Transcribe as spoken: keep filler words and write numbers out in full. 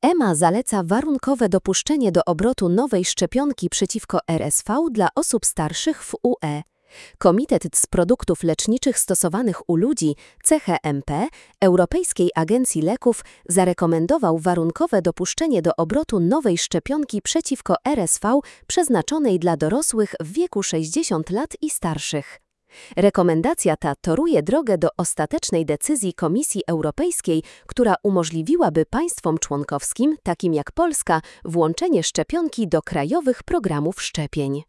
E M A zaleca warunkowe dopuszczenie do obrotu nowej szczepionki przeciwko R S V dla osób starszych w U E. Komitet z Produktów Leczniczych Stosowanych u Ludzi, C H M P, Europejskiej Agencji Leków, zarekomendował warunkowe dopuszczenie do obrotu nowej szczepionki przeciwko R S V przeznaczonej dla dorosłych w wieku sześćdziesięciu lat i starszych. Rekomendacja ta toruje drogę do ostatecznej decyzji Komisji Europejskiej, która umożliwiłaby państwom członkowskim, takim jak Polska, włączenie szczepionki do krajowych programów szczepień.